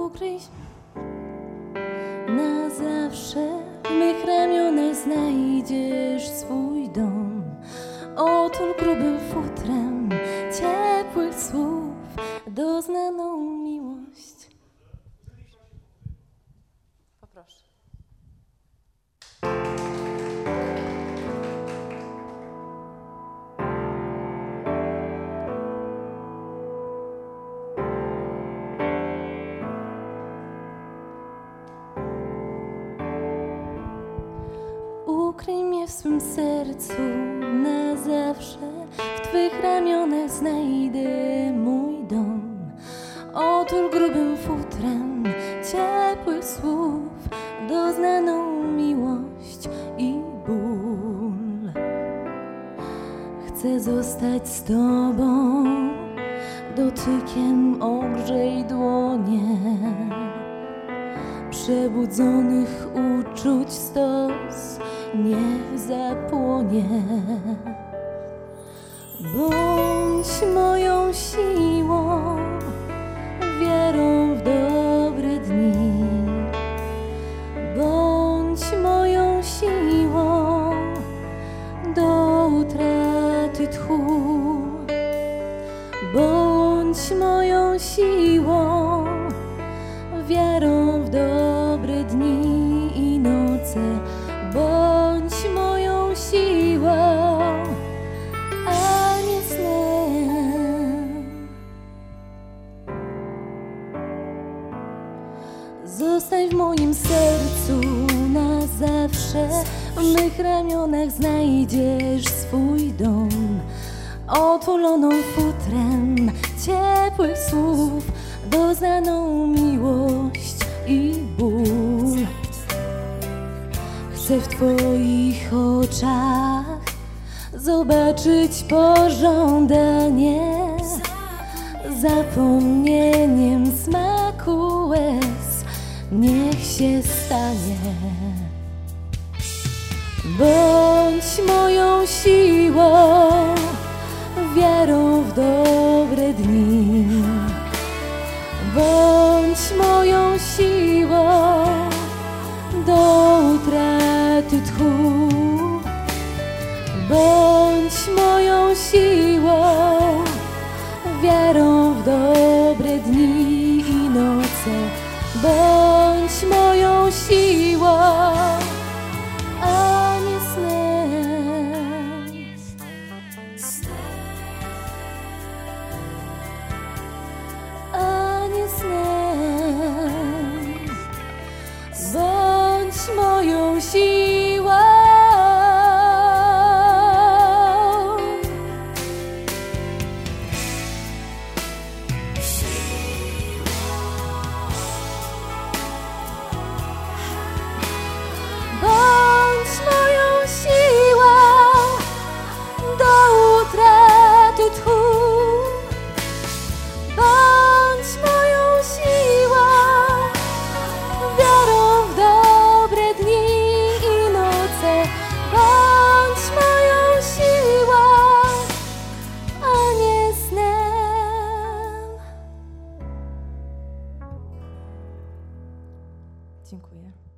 Ukryj na zawsze, w mych ramionach znajdziesz swój dom. Otul grubym futrem ciepłych słów doznaną miłość. Poproszę. Ukryj mnie w swym sercu na zawsze, w Twych ramionach znajdę mój dom. Otul grubym futrem ciepłych słów doznaną miłość i ból. Chcę zostać z Tobą, dotykiem ogrzej dłonie. Przebudzonych uczuć stos niech zapłonie. Bądź moją siłą, wiarą w dobre dni. Bądź moją siłą do utraty tchu. Bądź moją siłą, wiarą w dobre dni i noce. Bądź moją siłą, a nie snem. Zostań w moim sercu na zawsze, w mych ramionach znajdziesz swój dom. Otuloną futrem ciepłych słów doznaną miłość i ból. Chcę w Twoich oczach zobaczyć pożądanie, zapomnieniem smaku łez niech się stanie. Bądź moją siłą, wiarą w dobre dni. Bądź moją siłą do utraty tchu. Bądź moją siłą, wiarą w dobre dni i noce. Bądź moją siłą, a nie snem. A nie snem. Bądź moją siłą. Bądź moją siłą do utraty tchu. Bądź moją siłą, wiarą w dobre dni i noce. Bądź moją siłą, a nie snem. Dziękuję.